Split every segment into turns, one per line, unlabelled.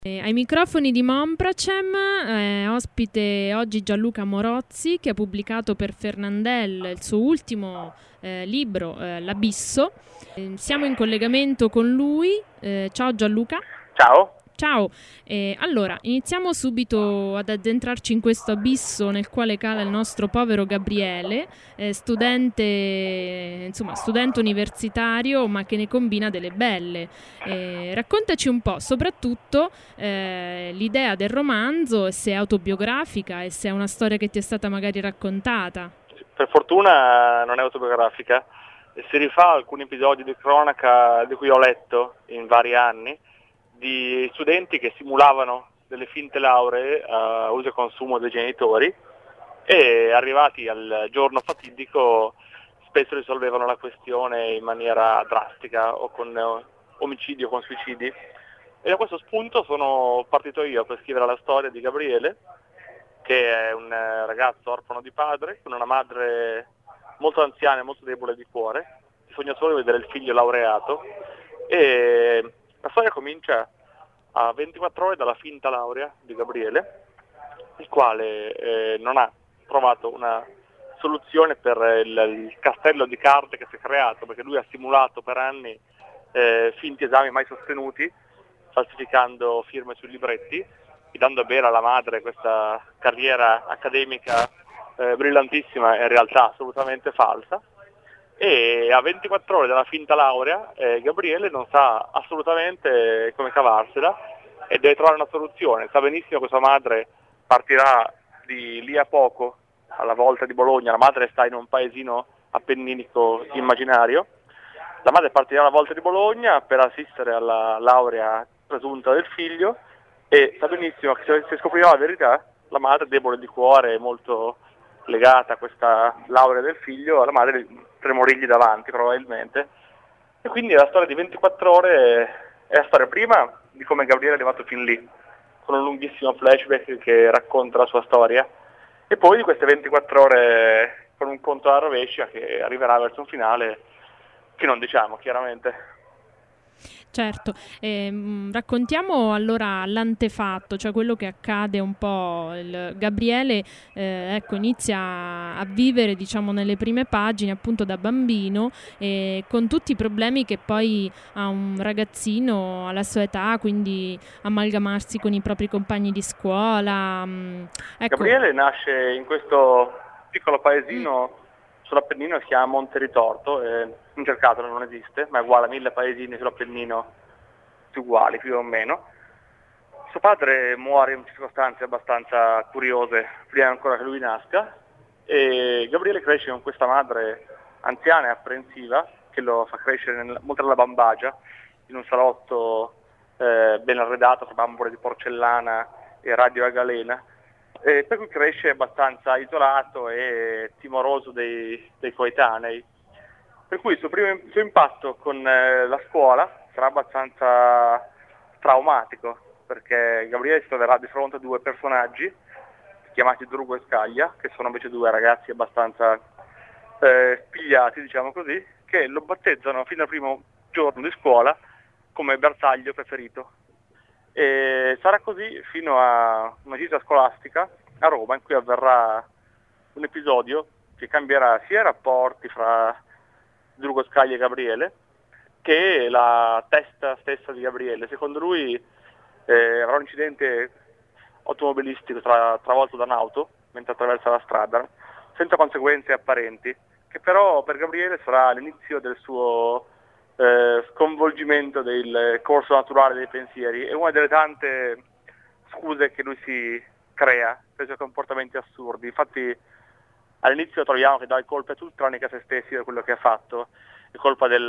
Ai microfoni di Mompracem, ospite oggi Gianluca Morozzi, che ha pubblicato per Fernandel il suo ultimo libro, L'Abisso. Siamo in collegamento con lui. Ciao Gianluca.
Ciao.
Ciao. Allora, iniziamo subito ad addentrarci in questo abisso nel quale cala il nostro povero Gabriele, studente universitario, ma che ne combina delle belle. Raccontaci un po', soprattutto l'idea del romanzo, se è autobiografica e se è una storia che ti è stata magari raccontata.
Per fortuna non è autobiografica, si rifà a alcuni episodi di cronaca di cui ho letto in vari anni, di studenti che simulavano delle finte lauree a uso e consumo dei genitori e arrivati al giorno fatidico spesso risolvevano la questione in maniera drastica o con omicidi o con suicidi. E da questo spunto sono partito io per scrivere la storia di Gabriele, che è un ragazzo orfano di padre, con una madre molto anziana e molto debole di cuore, che sogna solo di vedere il figlio laureato, e la storia comincia a 24 ore dalla finta laurea di Gabriele, il quale non ha trovato una soluzione per il castello di carte che si è creato, perché lui ha simulato per anni finti esami mai sostenuti, falsificando firme sui libretti, e dando a bere alla madre questa carriera accademica brillantissima e in realtà assolutamente falsa. E a 24 ore dalla finta laurea Gabriele non sa assolutamente come cavarsela e deve trovare una soluzione. Sa benissimo che sua madre partirà di lì a poco, alla volta di Bologna. La madre sta in un paesino appenninico immaginario. La madre partirà alla volta di Bologna per assistere alla laurea presunta del figlio e sa benissimo che se scoprirà la verità, la madre, debole di cuore, molto legata a questa laurea del figlio, la madre tremorigli davanti probabilmente. E quindi la storia di 24 ore è la storia prima di come Gabriele è arrivato fin lì, con un lunghissimo flashback che racconta la sua storia, e poi di queste 24 ore con un conto alla rovescia che arriverà verso un finale che non diciamo chiaramente.
Certo, raccontiamo allora l'antefatto, cioè quello che accade un po'. Gabriele ecco, inizia a vivere, diciamo, nelle prime pagine appunto da bambino, con tutti i problemi che poi ha un ragazzino alla sua età, quindi amalgamarsi con i propri compagni di scuola. Ecco.
Gabriele nasce in questo piccolo paesino sull'Appennino, si chiama Monteritorto, in Cercatolo non esiste, ma è uguale a 1000 paesini sull'Appennino più uguali più o meno. Suo padre muore in circostanze abbastanza curiose prima ancora che lui nasca, e Gabriele cresce con questa madre anziana e apprensiva che lo fa crescere molto alla bambagia, in un salotto ben arredato con bambole di porcellana e radio a galena, per cui cresce abbastanza isolato e timoroso dei coetanei. Per cui il suo impatto con la scuola sarà abbastanza traumatico, perché Gabriele si troverà di fronte a due personaggi chiamati Drugo e Scaglia, che sono invece due ragazzi abbastanza spigliati, diciamo così, che lo battezzano fino al primo giorno di scuola come bersaglio preferito. E sarà così fino a una gita scolastica a Roma, in cui avverrà un episodio che cambierà sia i rapporti fra Drugo Scaglia e Gabriele, che la testa stessa di Gabriele. Secondo lui avrà un incidente automobilistico travolto da un'auto mentre attraversa la strada, senza conseguenze apparenti, che però per Gabriele sarà l'inizio del suo sconvolgimento del corso naturale dei pensieri. È una delle tante scuse che lui si crea per i suoi comportamenti assurdi. Infatti all'inizio troviamo che dà le colpe a tutti tranne che a se stessi per quello che ha fatto. È colpa di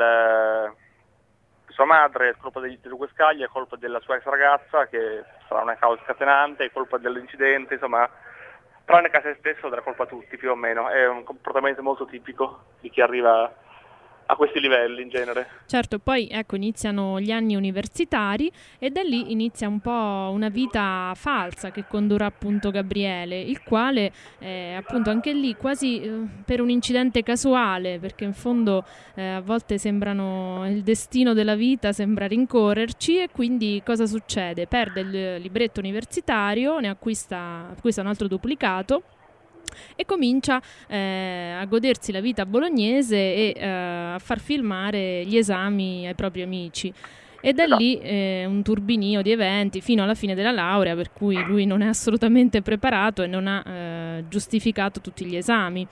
sua madre, è colpa di Luca Scaglia, è colpa della sua ex ragazza, che sarà una causa scatenante, è colpa dell'incidente, insomma, tranne che a se stesso dà colpa a tutti più o meno. È un comportamento molto tipico di chi arriva a questi livelli in genere.
Certo, poi ecco, iniziano gli anni universitari e da lì inizia un po' una vita falsa che condurrà appunto Gabriele, il quale appunto anche lì quasi per un incidente casuale, perché in fondo a volte sembrano il destino della vita, sembra rincorrerci, e quindi cosa succede? Perde il libretto universitario, ne acquista un altro duplicato e comincia a godersi la vita bolognese e a far filmare gli esami ai propri amici. E da lì un turbinio di eventi fino alla fine della laurea, per cui lui non è assolutamente preparato e non ha giustificato tutti gli esami.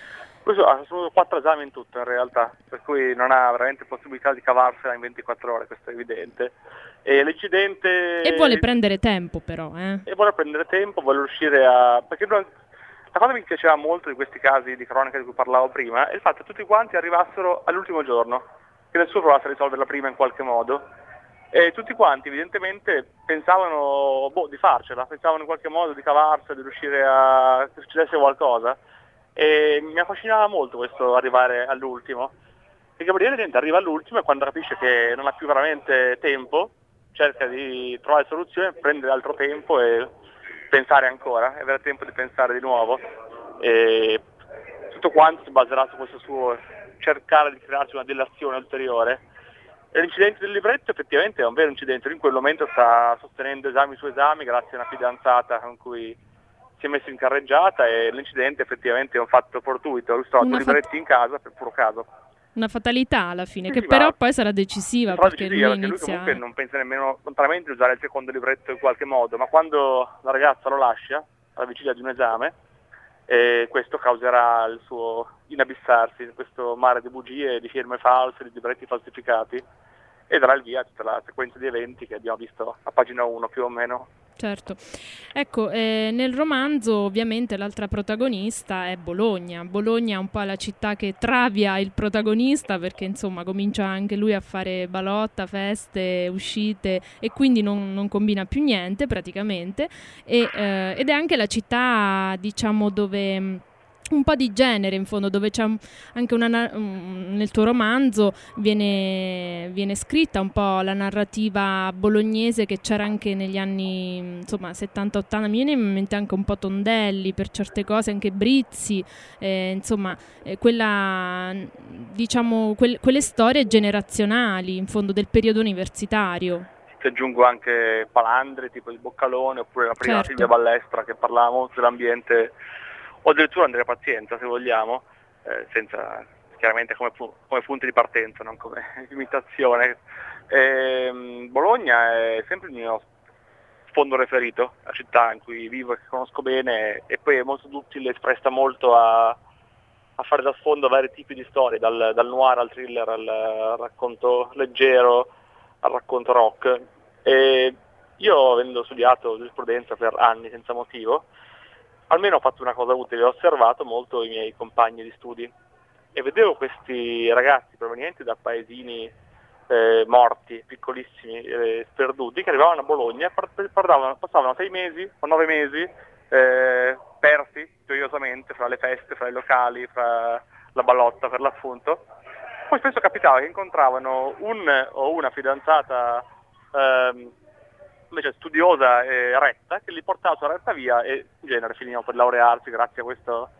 Sono 4 esami in tutto in realtà, per cui non ha veramente possibilità di cavarsela in 24 ore, questo è evidente. E l'incidente...
E vuole prendere tempo però.
E vuole prendere tempo, vuole riuscire a... Perché la cosa che mi piaceva molto di questi casi di cronaca di cui parlavo prima è il fatto che tutti quanti arrivassero all'ultimo giorno, che nessuno provasse a risolverla prima in qualche modo. E tutti quanti evidentemente pensavano di farcela, pensavano in qualche modo di cavarsela, di riuscire a... che succedesse qualcosa. E mi affascinava molto questo arrivare all'ultimo. E Gabriele arriva all'ultimo e quando capisce che non ha più veramente tempo, cerca di trovare soluzioni, prendere altro tempo e pensare ancora, e avere tempo di pensare di nuovo. E tutto quanto si baserà su questo suo cercare di crearsi una delazione ulteriore. E l'incidente del libretto effettivamente è un vero incidente. Lui in quel momento sta sostenendo esami su esami grazie a una fidanzata con cui si è messo in carreggiata, e l'incidente effettivamente è un fatto fortuito. Lui trovato i libretti in casa per puro caso.
Una fatalità alla fine, che però poi sarà decisiva, perché lui
comunque non pensa nemmeno lontanamente di usare il secondo libretto in qualche modo, ma quando la ragazza lo lascia alla vigilia di un esame, questo causerà il suo inabissarsi in questo mare di bugie, di firme false, di libretti falsificati, e darà il via a tutta la sequenza di eventi che abbiamo visto a pagina 1 più o meno.
Certo, ecco, nel romanzo ovviamente l'altra protagonista è Bologna. Bologna è un po' la città che travia il protagonista, perché insomma comincia anche lui a fare balotta, feste, uscite, e quindi non combina più niente praticamente, ed è anche la città, diciamo, dove... un po' di genere in fondo, dove c'è anche nel tuo romanzo viene scritta un po' la narrativa bolognese che c'era anche negli anni insomma 70-80, mi viene in mente anche un po' Tondelli per certe cose, anche Brizzi, insomma quella, diciamo, quelle storie generazionali in fondo del periodo universitario.
Ti aggiungo anche Palandri, tipo di Boccalone, oppure la prima Silvia Ballestra che parlava molto dell'ambiente, o addirittura Andrea Pazienza se vogliamo, senza chiaramente come punti di partenza, non come imitazione. Bologna è sempre il mio sfondo preferito, la città in cui vivo e che conosco bene, e poi è molto duttile, si presta molto a fare da sfondo vari tipi di storie, dal noir al thriller, al racconto leggero, al racconto rock. E io, avendo studiato giurisprudenza per anni senza motivo, almeno ho fatto una cosa utile, ho osservato molto i miei compagni di studi e vedevo questi ragazzi provenienti da paesini morti, piccolissimi, sperduti, che arrivavano a Bologna e passavano 6 mesi o 9 mesi persi gioiosamente fra le feste, fra i locali, fra la ballotta per l'appunto. Poi spesso capitava che incontravano un o una fidanzata invece studiosa e retta, che li portava sulla retta via e in genere finivano per laurearsi grazie a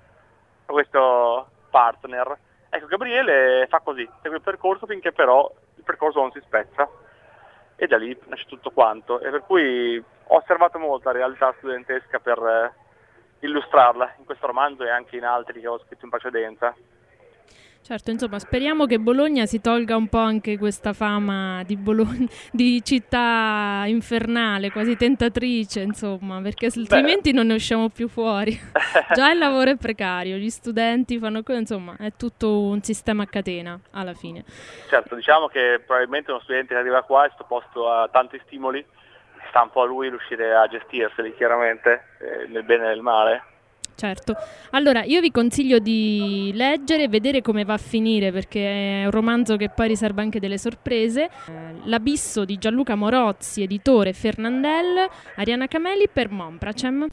questo partner. Ecco, Gabriele fa così, segue il percorso finché però il percorso non si spezza, e da lì nasce tutto quanto, e per cui ho osservato molto la realtà studentesca per illustrarla in questo romanzo e anche in altri che ho scritto in precedenza.
Certo, insomma, speriamo che Bologna si tolga un po' anche questa fama di città infernale, quasi tentatrice, insomma, perché altrimenti non ne usciamo più fuori. Già il lavoro è precario, gli studenti fanno così, insomma, è tutto un sistema a catena alla fine.
Certo, diciamo che probabilmente uno studente che arriva qua è sottoposto a tanti stimoli, sta un po' a lui riuscire a gestirseli, chiaramente, nel bene e nel male.
Certo, allora io vi consiglio di leggere e vedere come va a finire, perché è un romanzo che poi riserva anche delle sorprese. L'abisso di Gianluca Morozzi, editore Fernandel, Arianna Cameli per Monpracem.